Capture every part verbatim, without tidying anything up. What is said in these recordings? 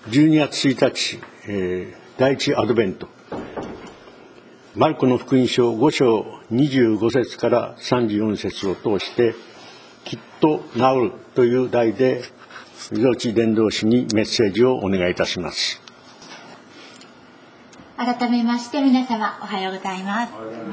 じゅうにがつついたち、えー、第一アドベント、マルコの福音書ご章にじゅうご節からさんじゅうよん節を通して、きっと治るという題で、溝内伝道師にメッセージをお願いいたします。 改めまして皆様おはようございます。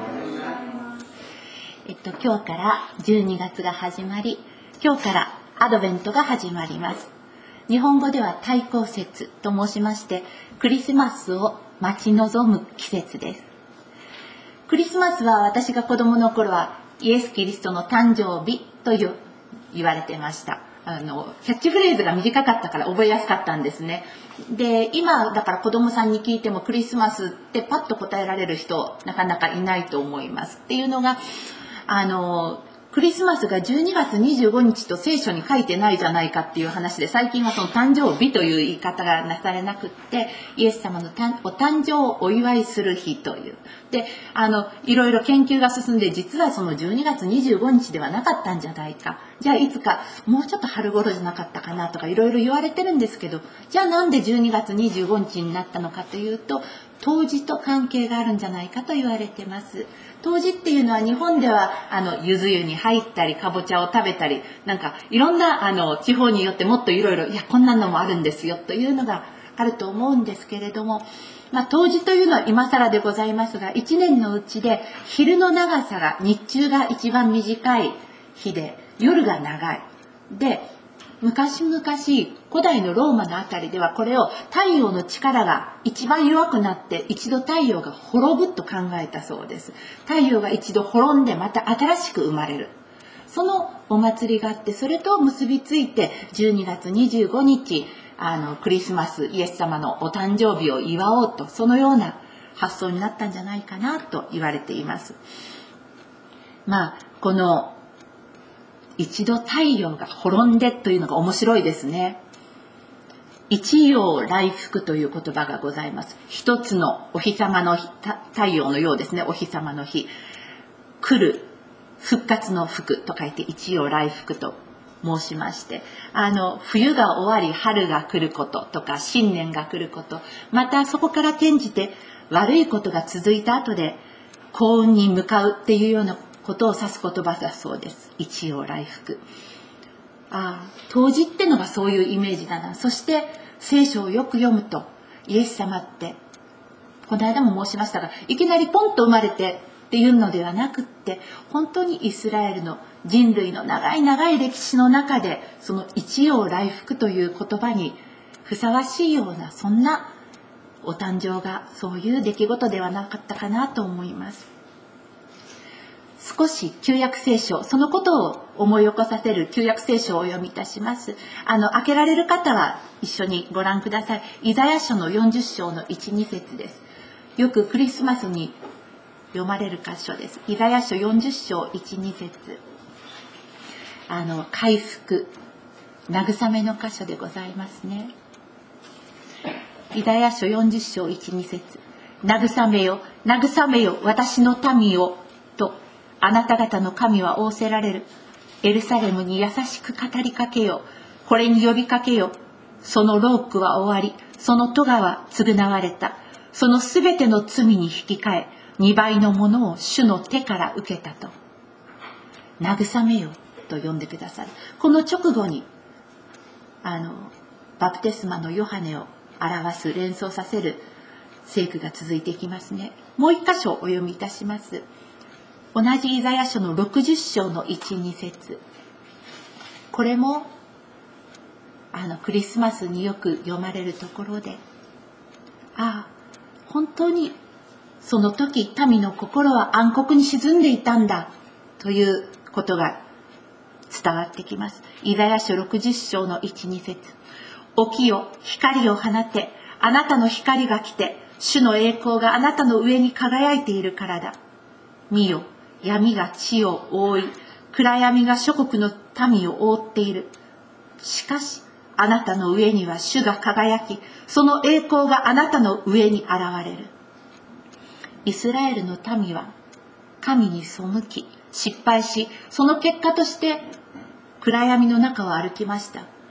えっと、今日からじゅうにがつが始まり、今日からアドベントが始まります。日本語では対抗節と申しまして、クリスマスを待ち望む季節です。クリスマスは私が子供の頃はイエス・キリストの誕生日という言われてました。あのキャッチフレーズが短かったから覚えやすかったんですね。で、今だから子供さんに聞いてもクリスマスってパッと答えられる人なかなかいないと思いますっていうのが、あのクリスマスがじゅうにがつにじゅうごにちと聖書に書いてないじゃないかっていう話で、最近はその誕生日という言い方がなされなくって、イエス様のお誕生をお祝いする日というで、あのいろいろ研究が進んで、実はそのじゅうにがつにじゅうごにちではなかったんじゃないか、じゃあいつかもうちょっと春頃じゃなかったかなとかいろいろ言われてるんですけど、じゃあなんでじゅうにがつにじゅうごにちになったのかというと、冬至と関係があるんじゃないかと言われてます。冬至っていうのは日本ではあの柚子湯に入ったりかぼちゃを食べたり、なんかいろんなあの地方によってもっといろいろ、いやこんなのもあるんですよというのがあると思うんですけれども、まあ、冬至というのは今更でございますが、いちねんのうちで昼の長さが、日中が一番短い日で夜が長いで、昔々古代のローマのあたりではこれを太陽の力が一番弱くなって一度太陽が滅ぶと考えたそうです。太陽が一度滅んでまた新しく生まれる、そのお祭りがあって、それと結びついてじゅうにがつにじゅうごにちあのクリスマス、イエス様のお誕生日を祝おうと、そのような発想になったんじゃないかなと言われています。まあこの一度太陽が滅んでというのが面白いですね。一陽来復という言葉がございます。一つのお日様の日、太陽のようですね、お日様の日、来る、復活の復と書いて一陽来復と申しまして、あの冬が終わり春が来ることとか、新年が来ること、またそこから転じて悪いことが続いた後で幸運に向かうっていうようなことを指す言葉だそうです。一陽来復。ああ、冬至ってのがそういうイメージだな。そして聖書をよく読むと、イエス様ってこの間も申しましたが、いきなりポンと生まれてっていうのではなくって、本当にイスラエルの人類の長い長い歴史の中で、その一陽来復という言葉にふさわしいような、そんなお誕生が、そういう出来事ではなかったかなと思います。少し旧約聖書、そのことを思い起こさせる旧約聖書をお読みいたします。あの開けられる方は一緒にご覧ください。イザヤ書のよんじゅっ章のいち、に節です。よくクリスマスに読まれる箇所です。イザヤ書よんじゅっ章いち、に節、あの回復、慰めの箇所でございますね。イザヤ書よんじゅっ章いち、に節、慰めよ、慰めよ、私の民をとあなた方の神は仰せられる。エルサレムに優しく語りかけよ。これに呼びかけよ。その労苦は終わり、その咎は償われた。そのすべての罪に引き換え、二倍のものを主の手から受けたと。慰めよと呼んでくださる。この直後にあのバプテスマのヨハネを表す、連想させる聖句が続いていきますね。もう一箇所お読みいたします。同じイザヤ書のろくじゅっ章のいち、に節、これもあのクリスマスによく読まれるところで、ああ本当にその時民の心は暗黒に沈んでいたんだということが伝わってきます。イザヤ書ろくじゅっ章のいち、に節、起きよ、光を放て、あなたの光が来て、主の栄光があなたの上に輝いているからだ。見よ、闇が地を覆い、暗闇が諸国の民を覆っている。しかしあなたの上には主が輝き、その栄光があなたの上に現れる。イスラエルの民は神に背き失敗し、その結果として暗闇の中を歩きました。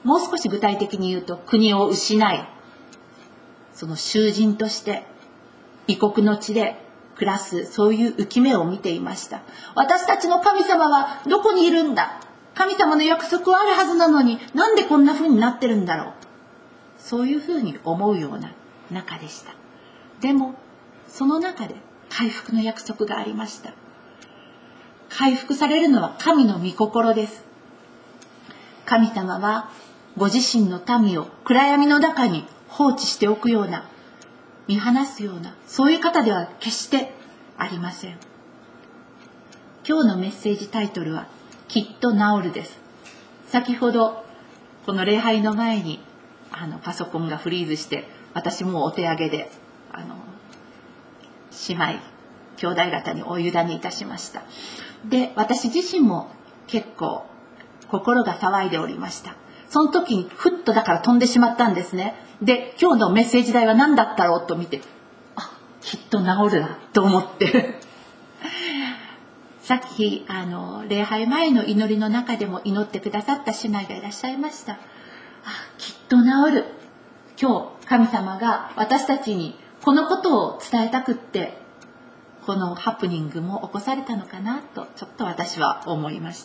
もう少し具体的に言うと、国を失い、その囚人として異国の地で暮らす、そういう浮き目を見ていました。私たちの神様はどこにいるんだ、神様の約束はあるはずなのに、なんでこんな風になってるんだろう、そういう風に思うような中でした。でもその中で回復の約束がありました。回復されるのは神の御心です。神様はご自身の民を暗闇の中に放置しておくような、見放すような、そういう方では決してありません。今日のメッセージタイトルはきっと治るです。先ほどこの礼拝の前にあのパソコンがフリーズして、私もお手上げであの姉妹兄弟方にお委ねいたしました。で、私自身も結構心が騒いでおりました。その時にふっとだから飛んでしまったんですね。で、今日のメッセージ題は何だったろうと見て、あ、きっと治るなと思ってさっきあの礼拝前の祈りの中でも祈ってくださった姉妹がいらっしゃいました。あ、きっと治る。今日神様が私たちにこのことを伝えたくって、このハプニングも起こされたのかなとちょっと私は思いました。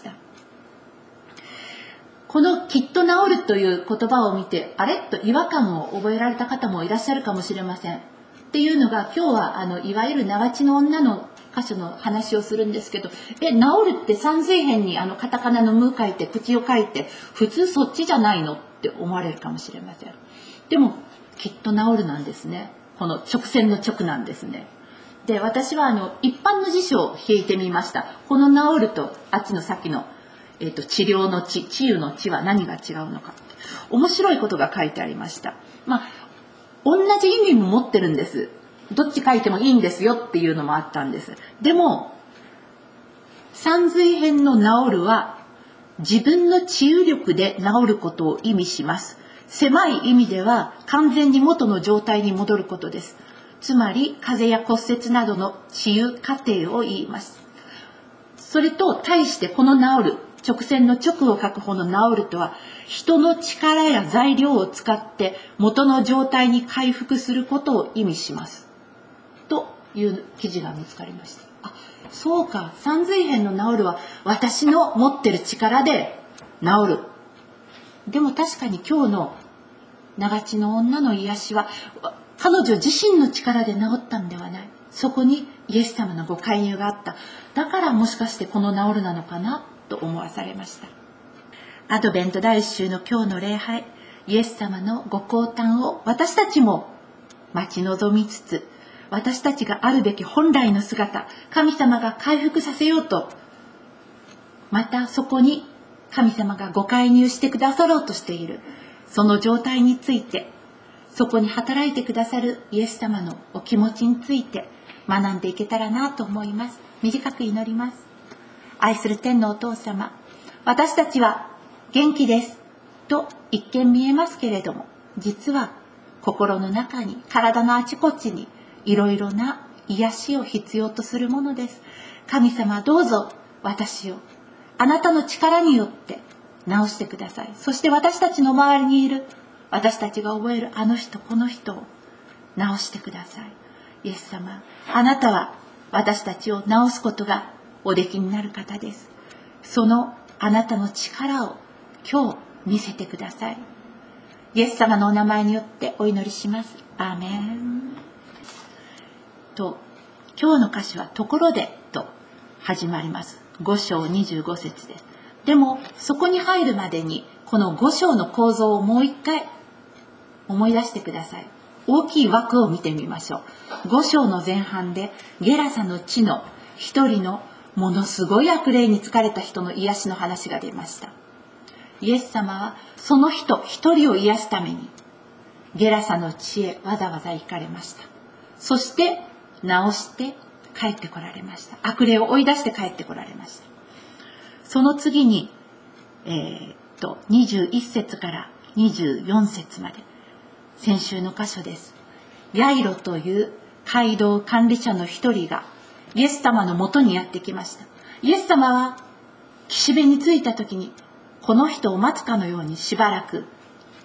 このきっと治るという言葉を見て、あれと違和感を覚えられた方もいらっしゃるかもしれません。っていうのが、今日はあのいわゆる長地の女の箇所の話をするんですけど、え、治るって三髄辺にあのカタカナの無書いて口を書いて、普通そっちじゃないのって思われるかもしれません。でもきっと治るなんですね。この直線の直なんですね。で、私はあの一般の辞書を引いてみました。この治るとあっちのさっきのえー、と治療の治、治癒の治は何が違うのか、面白いことが書いてありました。まあ同じ意味も持ってるんです。どっち書いてもいいんですよっていうのもあったんです。でも三髄辺の治るは自分の治癒力で治ることを意味します。狭い意味では完全に元の状態に戻ることです。つまり風邪や骨折などの治癒過程を言います。それと対してこの治る、直線の直を書く方の治るとは、人の力や材料を使って元の状態に回復することを意味しますという記事が見つかりました。あ、そうか、三髄辺の治るは私の持ってる力で治る。でも確かに今日の長地の女の癒しは彼女自身の力で治ったんではない。そこにイエス様のご介入があった。だからもしかしてこの治るなのかなと思わされました。アドベント第一週の今日の礼拝、イエス様のご降誕を私たちも待ち望みつつ、私たちがあるべき本来の姿、神様が回復させようと、またそこに神様がご介入してくださろうとしている、その状態について、そこに働いてくださるイエス様のお気持ちについて学んでいけたらなと思います。短く祈ります。愛する天のお父様、私たちは元気ですと一見見えますけれども、実は心の中に、体のあちこちにいろいろな癒しを必要とするものです。神様、どうぞ私をあなたの力によって治してください。そして私たちの周りにいる、私たちが覚えるあの人この人を治してください。イエス様、あなたは私たちを治すことがおできになる方です。そのあなたの力を今日見せてください。イエス様のお名前によってお祈りします。アーメン。と、今日の歌詞はところでと始まります。ご章にじゅうご節です。でもそこに入るまでにこのご章の構造をもう一回思い出してください。大きい枠を見てみましょう。ご章の前半でゲラサの地の一人のものすごい悪霊に疲れた人の癒しの話が出ました。イエス様はその人一人を癒すためにゲラサの地へわざわざ行かれました。そして治して帰ってこられました。悪霊を追い出して帰ってこられました。その次に、えー、っとにじゅういち節からにじゅうよん節まで、先週の箇所です。ヤイロという街道管理者の一人がイエス様のもとにやってきました。イエス様は岸辺に着いた時にこの人を待つかのようにしばらく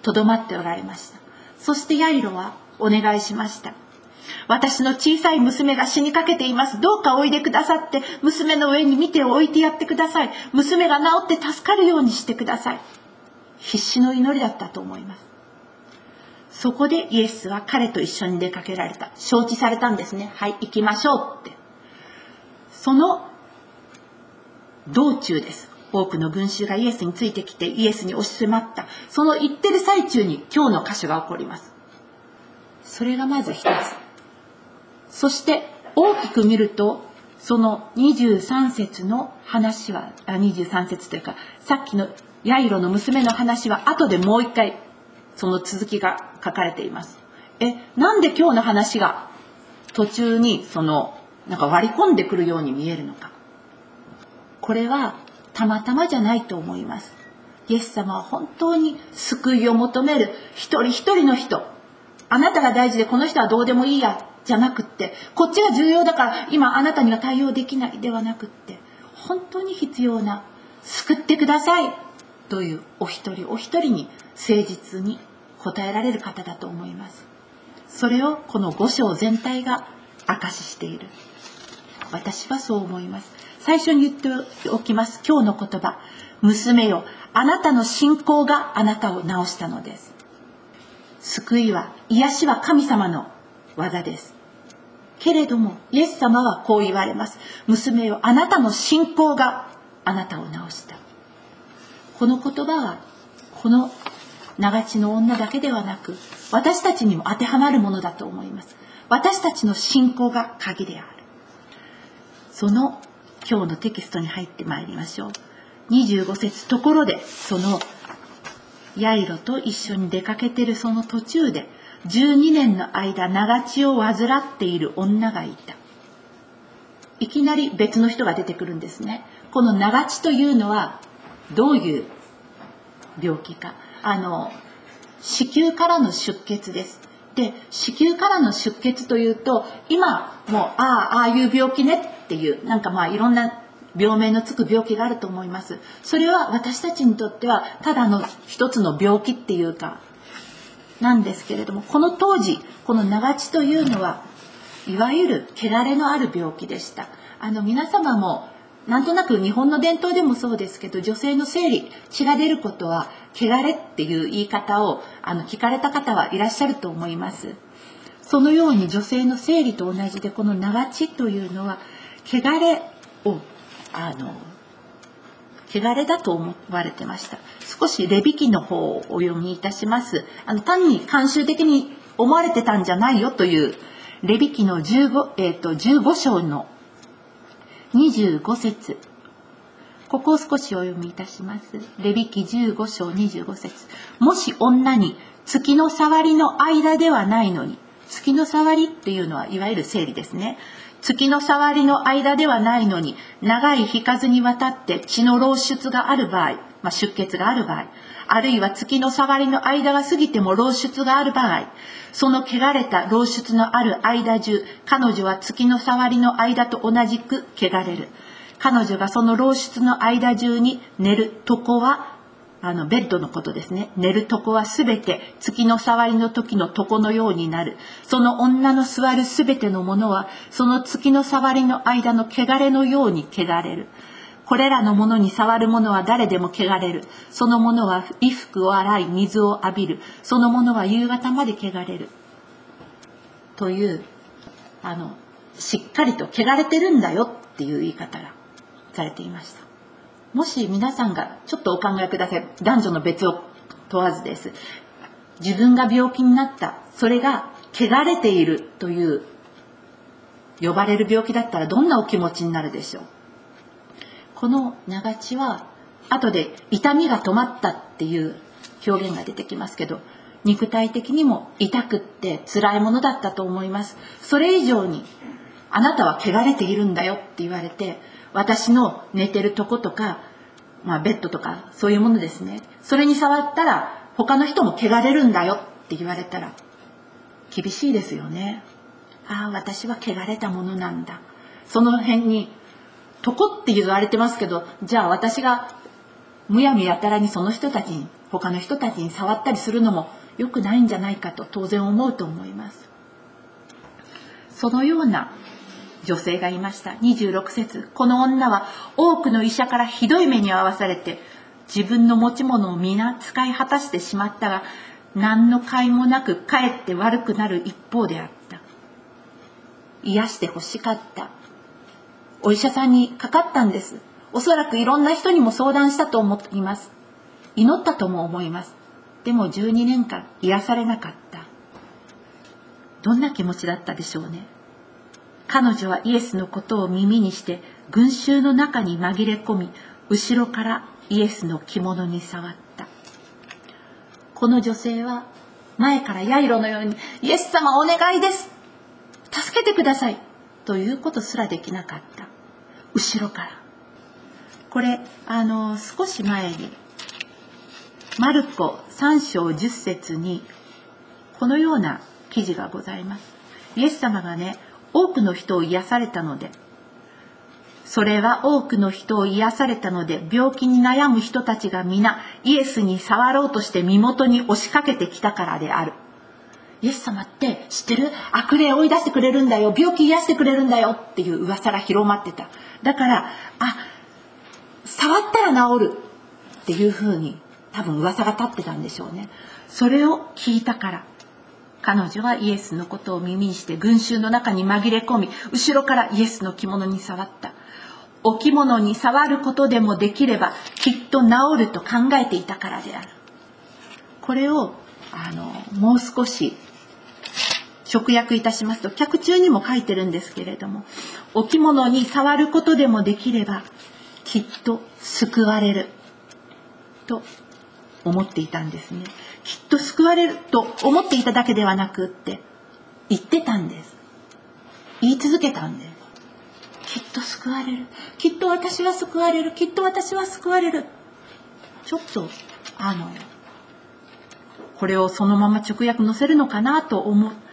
とどまっておられました。そしてヤイロはお願いしました。私の小さい娘が死にかけています。どうかおいでくださって、娘の上に見てを置いてやってください。娘が治って助かるようにしてください。必死の祈りだったと思います。そこでイエスは彼と一緒に出かけられた。承知されたんですね。はい、行きましょうって。その道中です。多くの群衆がイエスについてきてイエスに押し迫った。その行ってる最中に今日の箇所が起こります。それがまず一つ。そして大きく見ると、そのにじゅうさん節の話は、あにじゅうさん節というか、さっきのヤイロの娘の話は後でもう一回その続きが書かれています。え、なんで今日の話が途中にそのなんか割り込んでくるように見えるのか。これはたまたまじゃないと思います。イエス様は本当に救いを求める一人一人の人、あなたが大事でこの人はどうでもいいやじゃなくって、こっちが重要だから今あなたには対応できないではなくって、本当に必要な救ってくださいというお一人お一人に誠実に答えられる方だと思います。それをこの五章全体が証ししている。私はそう思います。最初に言っておきます。今日の言葉、娘よ、あなたの信仰があなたを治したのです。救いは、癒しは神様の技です。けれどもイエス様はこう言われます。娘よ、あなたの信仰があなたを治した。この言葉はこの長地の女だけではなく、私たちにも当てはまるものだと思います。私たちの信仰が鍵である。その今日のテキストに入ってまいりましょう。にじゅうご節、ところでそのヤイロと一緒に出かけているその途中で、じゅうにねんの間長血を患っている女がいた。いきなり別の人が出てくるんですね。この長血というのはどういう病気か。あの子宮からの出血です。で、子宮からの出血というと、今もうああああいう病気ねっていう、なんかまあいろんな病名のつく病気があると思います。それは私たちにとってはただの一つの病気っていうかなんですけれども、この当時この長血というのはいわゆる汚れのある病気でした。あの皆様もなんとなく日本の伝統でもそうですけど、女性の生理、血が出ることは汚れっていう言い方をあの聞かれた方はいらっしゃると思います。そのように女性の生理と同じで、この長血というのは汚れをあの汚れだと思われてました。少しレビ記の方をお読みいたします。あの単に慣習的に思われてたんじゃないよというレビ記のじゅうご、えーと、じゅうご章のにじゅうご節、ここを少しお読みいたします。レビ記じゅうご章にじゅうご節、もし女に月の触りの間ではないのに、月の触りっていうのはいわゆる生理ですね。月の触りの間ではないのに長い日数にわたって血の漏出がある場合、まあ、出血がある場合、あるいは月の触りの間が過ぎても漏出がある場合、その汚れた漏出のある間中、彼女は月の触りの間と同じく汚れる。彼女がその漏出の間中に寝る床は、あのベッドのことですね。寝る床はすべて月の触りの時の床のようになる。その女の座るすべてのものは、その月の触りの間の汚れのように汚れる。これらのものに触るものは誰でも汚れる。そのものは衣服を洗い、水を浴びる。そのものは夕方まで汚れる。という、あの、しっかりと汚れてるんだよっていう言い方がされていました。もし皆さんがちょっとお考えください。男女の別を問わずです。自分が病気になった。それが汚れているという呼ばれる病気だったらどんなお気持ちになるでしょう。この長血は後で痛みが止まったっていう表現が出てきますけど、肉体的にも痛くって辛いものだったと思います。それ以上にあなたは汚れているんだよって言われて、私の寝てるとことか、まあ、ベッドとかそういうものですね、それに触ったら他の人も汚れるんだよって言われたら厳しいですよね。ああ、私は汚れたものなんだ。その辺に床って言われてますけど、じゃあ私がむやみやたらにその人たちに他の人たちに触ったりするのも良くないんじゃないかと当然思うと思います。そのような女性がいました。にじゅうろく節、この女は多くの医者からひどい目に遭わされて、自分の持ち物を皆使い果たしてしまったが、何の甲斐もなくかえって悪くなる一方であった。癒してほしかった。お医者さんにかかったんです。おそらくいろんな人にも相談したと思います。祈ったとも思います。でもじゅうにねんかん癒されなかった。どんな気持ちだったでしょうね。彼女はイエスのことを耳にして群衆の中に紛れ込み、後ろからイエスの着物に触った。この女性は前からヤイロのように、イエス様お願いです、助けてくださいということすらできなかった。後ろから。これあの少し前にマルコさん章じゅっ節にこのような記事がございます。イエス様がね、多くの人を癒されたので、それは多くの人を癒されたので、病気に悩む人たちが皆イエスに触ろうとして身元に押しかけてきたからである。イエス様って知ってる？悪霊追い出してくれるんだよ、病気癒してくれるんだよっていう噂が広まってた。だから、あ、触ったら治るっていうふうに多分噂が立ってたんでしょうね。それを聞いたから彼女はイエスのことを耳にして群衆の中に紛れ込み、後ろからイエスの着物に触った。お着物に触ることでもできればきっと治ると考えていたからである。これをあのもう少し直訳いたしますと、脚注にも書いてるんですけれども、お着物に触ることでもできればきっと救われると思っていたんですね。きっと救われると思っていただけではなくって言ってたんです。言い続けたんです。きっと救われる、きっと私は救われる、きっと私は救われる。ちょっとあのこれをそのまま直訳載せるのかなと思って、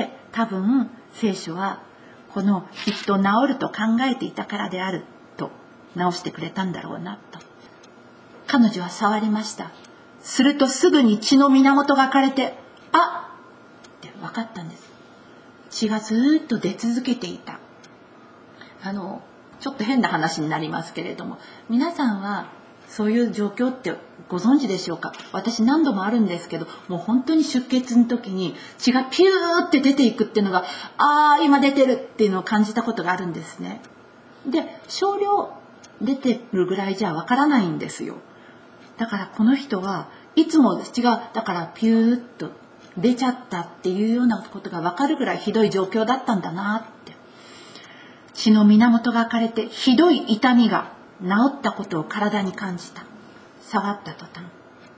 多分聖書はこのきっと治ると考えていたからであると直してくれたんだろうなと。彼女は触りました。するとすぐに血の源が枯れて、あっって分かったんです。血がずっと出続けていた。あのちょっと変な話になりますけれども、皆さんはそういう状況ってご存知でしょうか。私何度もあるんですけど、もう本当に出血の時に血がピューって出ていくっていうのが、あー今出てるっていうのを感じたことがあるんですね。で、少量出てるぐらいじゃわからないんですよ。だからこの人はいつも血がだからピューッと出ちゃったっていうようなことがわかるぐらいひどい状況だったんだなって。血の源が枯れてひどい痛みが治ったことを体に感じた。触った途端、は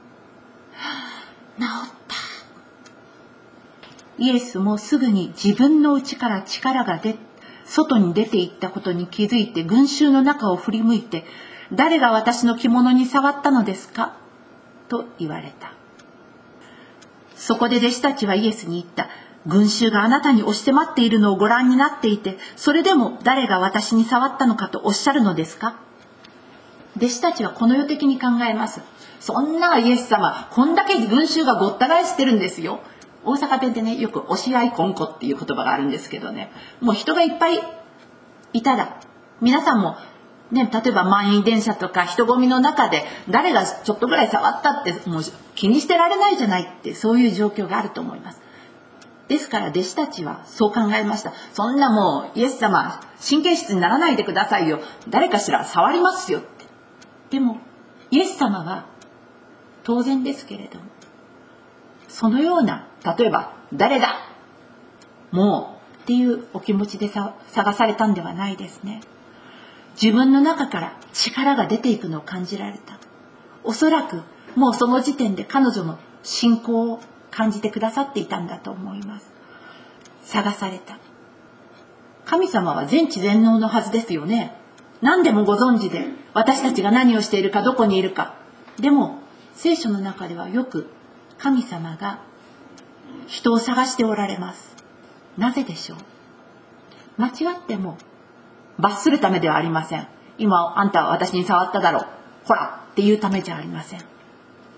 あ、治った。イエスもすぐに自分の内から力が出外に出ていったことに気づいて群衆の中を振り向いて、誰が私の着物に触ったのですかと言われた。そこで弟子たちはイエスに言った。群衆があなたに押し迫っているのをご覧になっていて、それでも誰が私に触ったのかとおっしゃるのですか。弟子たちはこの世的に考えます。そんなイエス様、こんだけ群衆がごった返してるんですよ。大阪弁でね、よく押し合いこんこっていう言葉があるんですけどね、もう人がいっぱいいたら、皆さんもね、例えば満員電車とか人混みの中で誰がちょっとぐらい触ったってもう気にしてられないじゃないって、そういう状況があると思います。ですから弟子たちはそう考えました。そんなもうイエス様神経質にならないでくださいよ、誰かしら触りますよって。でもイエス様は当然ですけれども、そのような、例えば誰だもうっていうお気持ちでさ探されたんではないですね。自分の中から力が出ていくのを感じられた。おそらくもうその時点で彼女の信仰を感じてくださっていたんだと思います。探された。神様は全知全能のはずですよね。何でもご存知で、私たちが何をしているか、どこにいるか。でも聖書の中ではよく神様が人を探しておられます。なぜでしょう。間違っても罰するためではありません。今あんたは私に触っただろう、ほらっていうためじゃありません。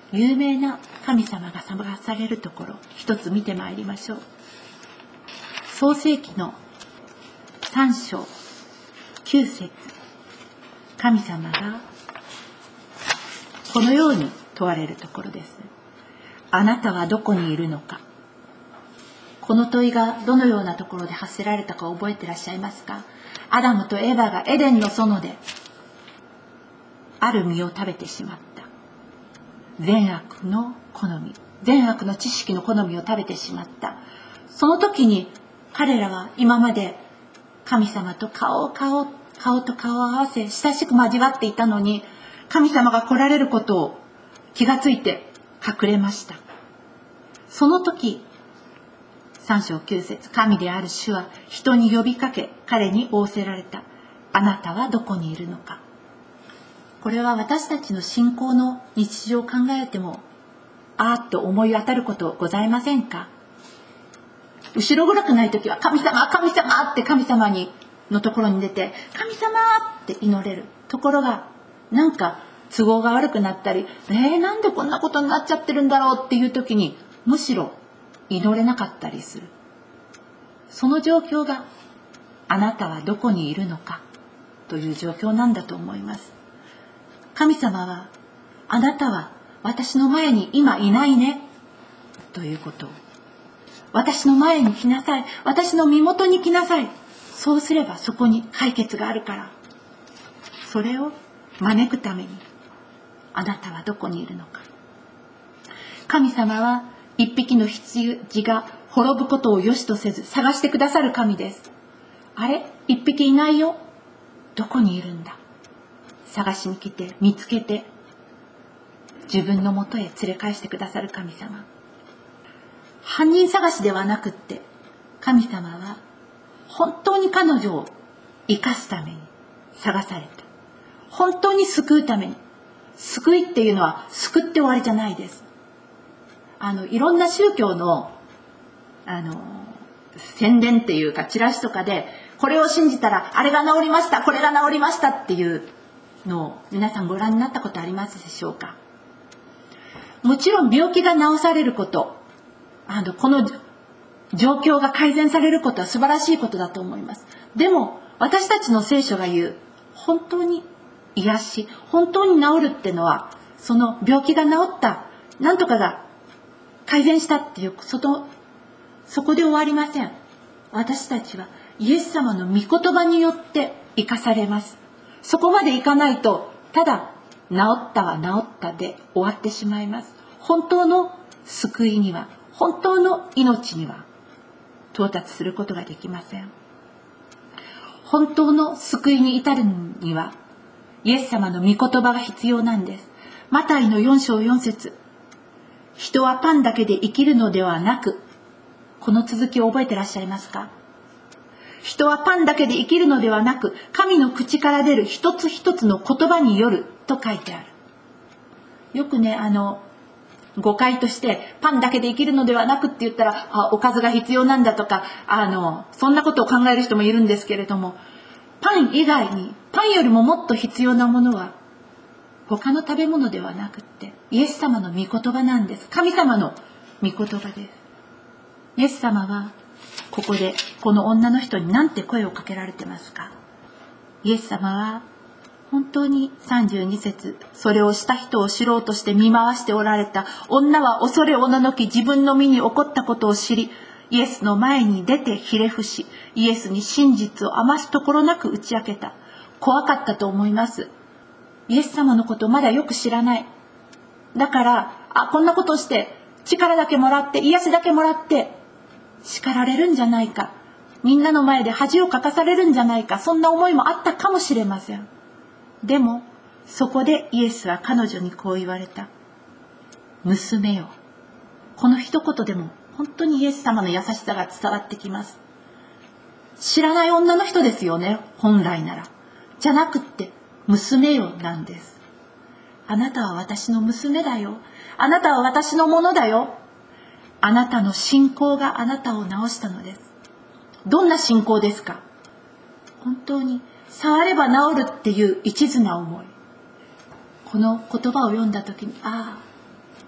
有名な神様が探されるところ、一つ見てまいりましょう。創世記のさん章きゅう節、神様がこのように問われるところです。あなたはどこにいるのか。この問いがどのようなところで発せられたか覚えてらっしゃいますか？アダムとエバがエデンの園である実を食べてしまった。善悪の好み、善悪の知識の好みを食べてしまった。その時に彼らは今まで神様と顔顔顔と顔を合わせ親しく交わっていたのに、神様が来られることを気がついて隠れました。その時さん章きゅう節、神である主は人に呼びかけ、彼に仰せられた。あなたはどこにいるのか。これは私たちの信仰の日常を考えても、あーっと思い当たることございませんか？後ろ暗くない時は神様神様って神様にのところに出て、神様って祈れるところが、なんか都合が悪くなったり、えー、なんでこんなことになっちゃってるんだろうっていう時に、むしろ祈れなかったりする。その状況が、あなたはどこにいるのかという状況なんだと思います。神様は、あなたは私の前に今いないねということを、私の前に来なさい、私の身元に来なさい、そうすればそこに解決があるから、それを招くためにあなたはどこにいるのか。神様は一匹の羊が滅ぶことを良しとせず探してくださる神です。あれ、一匹いないよ、どこにいるんだ。探しに来て見つけて自分のもとへ連れ返してくださる神様。犯人探しではなくって、神様は本当に彼女を生かすために探された。本当に救うために。救いっていうのは救って終わりじゃないです。あのいろんな宗教のあの宣伝っていうかチラシとかで、これを信じたらあれが治りました、これが治りましたっていうのを皆さんご覧になったことありますでしょうか？もちろん病気が治されること、あのこの状況が改善されることは素晴らしいことだと思います。でも私たちの聖書が言う本当に癒し、本当に治るってのは、その病気が治った、なんとかが改善したっていうそのそこで終わりません。私たちはイエス様の御言葉によって生かされます。そこまでいかないと、ただ治ったは治ったで終わってしまいます。本当の救いには、本当の命には到達することができません。本当の救いに至るにはイエス様の御言葉が必要なんです。マタイのよん章よん節、人はパンだけで生きるのではなく、この続きを覚えてらっしゃいますか？人はパンだけで生きるのではなく、神の口から出る一つ一つの言葉によると書いてある。よくね、あの誤解としてパンだけで生きるのではなくって言ったら、あ、おかずが必要なんだとか、あのそんなことを考える人もいるんですけれども、パン以外に、パンよりももっと必要なものは他の食べ物ではなくって、イエス様の御言葉なんです。神様の御言葉です。イエス様はここでこの女の人に何て声をかけられてますか？イエス様は本当にさんじゅうに節、それをした人を知ろうとして見回しておられた。女は恐れおののき、自分の身に起こったことを知り、イエスの前に出てひれ伏し、イエスに真実を余すところなく打ち明けた。怖かったと思います。イエス様のことをまだよく知らない。だから、あ、こんなことをして力だけもらって、癒しだけもらって叱られるんじゃないか、みんなの前で恥をかかされるんじゃないか、そんな思いもあったかもしれません。でもそこでイエスは彼女にこう言われた。娘よ。この一言でも本当にイエス様の優しさが伝わってきます。知らない女の人ですよね、本来なら。じゃなくって娘よなんです。あなたは私の娘だよ。あなたは私のものだよ。あなたの信仰があなたを治したのです。どんな信仰ですか？本当に触れば治るっていう一途な思い。この言葉を読んだ時に、ああ、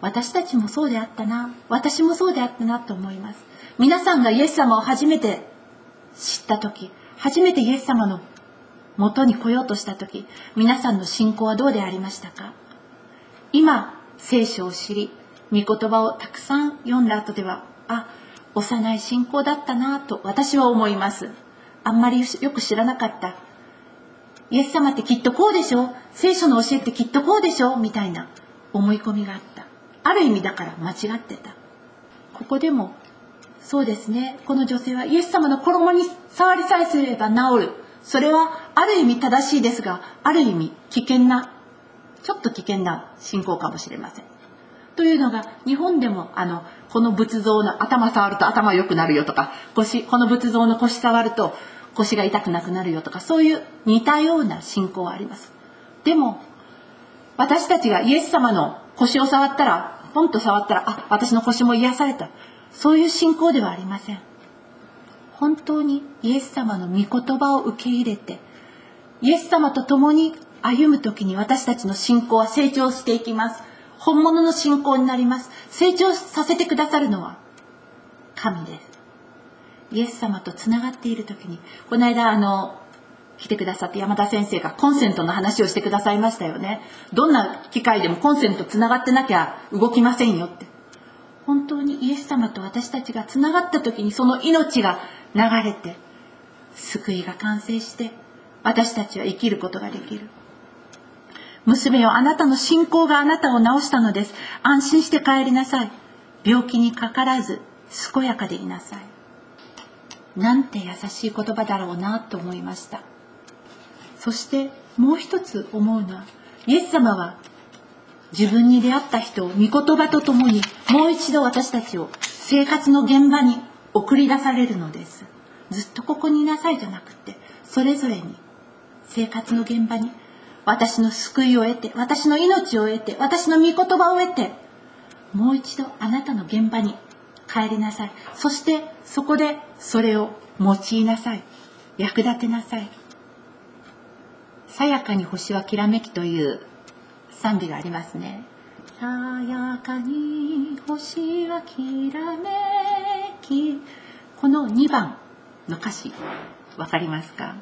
私たちもそうであったな、私もそうであったなと思います。皆さんがイエス様を初めて知った時、初めてイエス様の元に来ようとした時、皆さんの信仰はどうでありましたか？今聖書を知り、御言葉をたくさん読んだ後では、あ、幼い信仰だったなと私は思います。あんまりよく知らなかった、イエス様ってきっとこうでしょ、聖書の教えってきっとこうでしょみたいな思い込みがあった。ある意味だから間違ってた。ここでもそうですね、この女性はイエス様の衣に触りさえすれば治る、それはある意味正しいですが、ある意味危険な、ちょっと危険な信仰かもしれません。というのが、日本でもあのこの仏像の頭触ると頭良くなるよとか、腰、この仏像の腰触ると腰が痛くなくなるよとか、そういう似たような信仰はあります。でも私たちがイエス様の腰を触ったら、ポンと触ったら、あ、私の腰も癒された、そういう信仰ではありません。本当にイエス様の御言葉を受け入れて、イエス様と共に歩むときに私たちの信仰は成長していきます。本物の信仰になります。成長させてくださるのは神です。イエス様とつながっているときに、この間あの来てくださって山田先生がコンセントの話をしてくださいましたよね。どんな機械でもコンセントつながってなきゃ動きませんよって。本当にイエス様と私たちがつながったときに、その命が流れて救いが完成して、私たちは生きることができる。娘よ、あなたの信仰があなたを治したのです。安心して帰りなさい。病気にかからず健やかでいなさい。なんて優しい言葉だろうなと思いました。そしてもう一つ思うのは、イエス様は自分に出会った人を御言葉とともにもう一度私たちを生活の現場に送り出されるのです。ずっとここにいなさいじゃなくて、それぞれに生活の現場に私の救いを得て、私の命を得て、私の御言葉を得て、もう一度あなたの現場に帰りなさい。そしてそこでそれを用いなさい。役立てなさい。さやかに星はきらめきという賛美がありますね。さやかに星はきらめき、このにばんの歌詞わかりますか？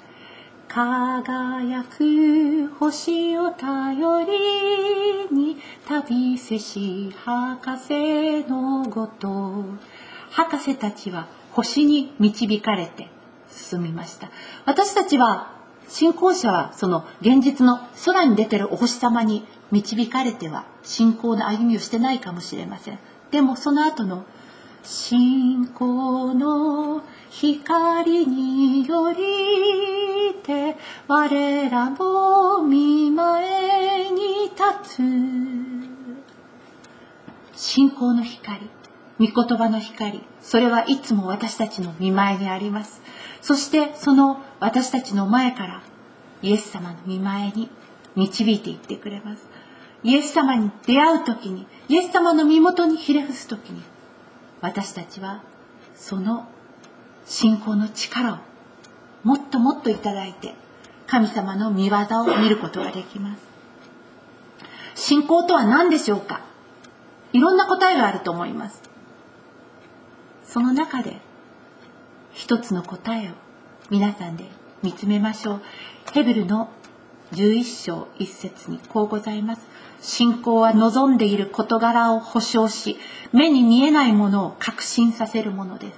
輝く星を頼りに旅せし博士のごと、博士たちは星に導かれて進みました。私たちは信仰者はその現実の空に出てるお星様に導かれては信仰の歩みをしてないかもしれません。でもその後の信仰の光によりて我らも御前に立つ、信仰の光、御言葉の光、それはいつも私たちの御前にあります。そしてその私たちの前からイエス様の御前に導いていってくれます。イエス様に出会うときに、イエス様の身元にひれ伏すときに、私たちはその信仰の力をもっともっといただいて、神様の御業を見ることができます。信仰とは何でしょうか？いろんな答えがあると思います。その中で一つの答えを皆さんで見つめましょう。ヘブルのじゅういっ章いっ節にこうございます。信仰は望んでいる事柄を保証し、目に見えないものを確信させるものです。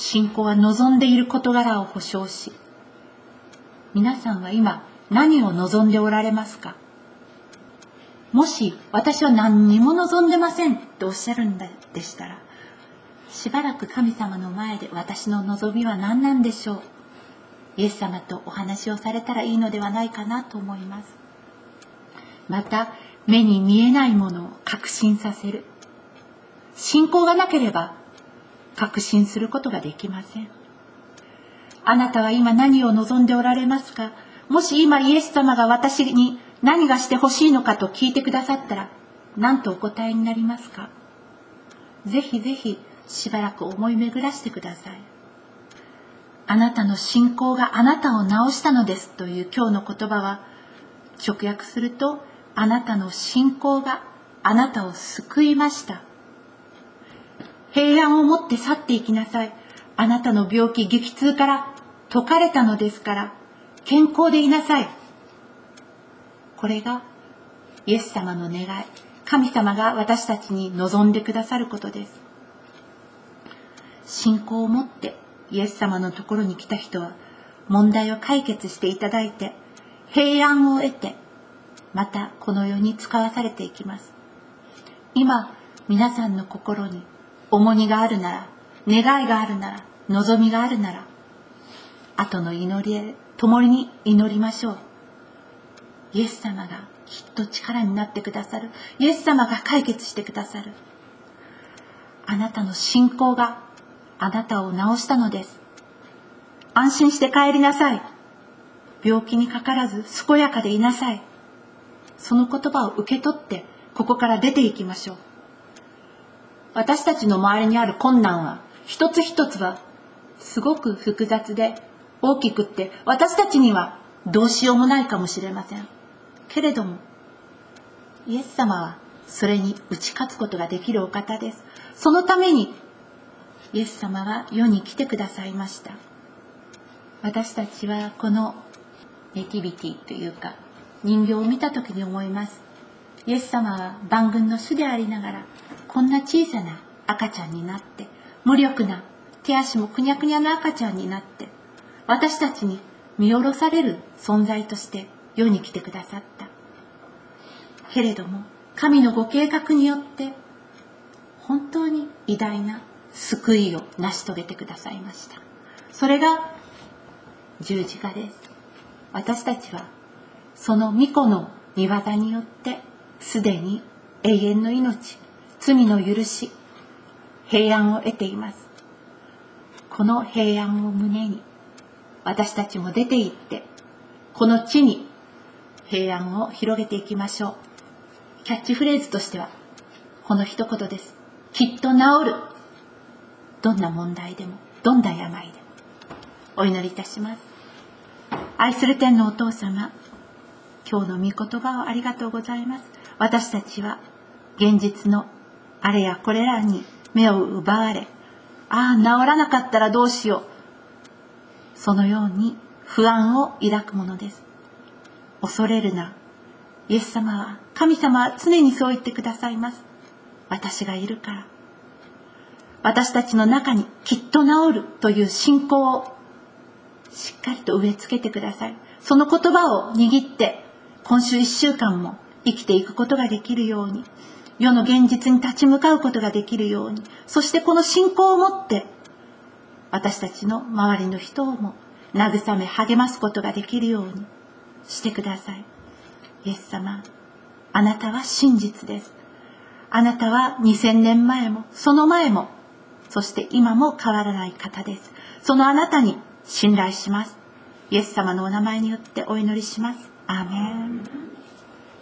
信仰は望んでいる事柄を保証し、皆さんは今何を望んでおられますか？もし私は何にも望んでませんとおっしゃるんでしたら、しばらく神様の前で私の望みは何なんでしょう、イエス様とお話をされたらいいのではないかなと思います。また目に見えないものを確信させる。信仰がなければ確信することができません。あなたは今何を望んでおられますか？もし今イエス様が私に何がしてほしいのかと聞いてくださったら、何とお答えになりますか？ぜひぜひしばらく思い巡らしてください。あなたの信仰があなたを治したのですという今日の言葉は、直訳すると、あなたの信仰があなたを救いました。平安を持って去っていきなさい。あなたの病気、激痛から解かれたのですから、健康でいなさい。これがイエス様の願い、神様が私たちに望んでくださることです。信仰を持ってイエス様のところに来た人は、問題を解決していただいて、平安を得て、またこの世に使わされていきます。今、皆さんの心に重荷があるなら、願いがあるなら、望みがあるなら、後の祈りへ共に祈りましょう。イエス様がきっと力になってくださる。イエス様が解決してくださる。あなたの信仰があなたを治したのです。安心して帰りなさい。病気にかからず健やかでいなさい。その言葉を受け取ってここから出ていきましょう。私たちの周りにある困難は一つ一つはすごく複雑で大きくって、私たちにはどうしようもないかもしれませんけれども、イエス様はそれに打ち勝つことができるお方です。そのためにイエス様は世に来てくださいました。私たちはこのネティビティというか人形を見た時に思います。イエス様は万軍の主でありながら、こんな小さな赤ちゃんになって、無力な手足もくにゃくにゃな赤ちゃんになって、私たちに見下ろされる存在として世に来てくださった。けれども神のご計画によって本当に偉大な救いを成し遂げてくださいました。それが十字架です。私たちはその御子の御業によってすでに永遠の命、罪の許し、平安を得ています。この平安を胸に私たちも出て行って、この地に平安を広げていきましょう。キャッチフレーズとしてはこの一言です。きっと治る。どんな問題でも、どんな病でも。お祈りいたします。愛する天のお父様、今日の御言葉をありがとうございます。私たちは現実のあれやこれらに目を奪われ、ああ治らなかったらどうしよう、そのように不安を抱くものです。恐れるな。イエス様は、神様は常にそう言ってくださいます。私がいるから。私たちの中にきっと治るという信仰をしっかりと植え付けてください。その言葉を握って今週一週間も生きていくことができるように、世の現実に立ち向かうことができるように、そしてこの信仰を持って私たちの周りの人をも慰め励ますことができるようにしてください。イエス様、あなたは真実です。あなたはにせんねんまえもその前も、そして今も変わらない方です。そのあなたに信頼します。イエス様のお名前によってお祈りします。アーメン。